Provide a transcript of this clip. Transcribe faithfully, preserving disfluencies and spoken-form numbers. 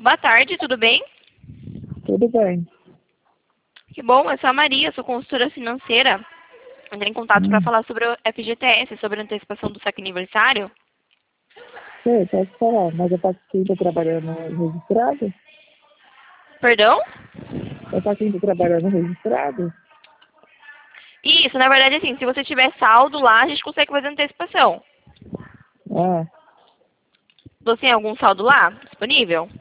Boa tarde, tudo bem? Tudo bem. Que bom, eu sou a Maria, sou consultora financeira. Entrei em contato para Hum. falar sobre o F G T S, sobre a antecipação do saque aniversário. Sei, pode falar, mas eu faço quem está trabalhando registrado? Perdão? Eu faço quem está trabalhando registrado? Isso, na verdade, assim, se você tiver saldo lá, a gente consegue fazer antecipação. Ah, Você tem algum saldo lá disponível?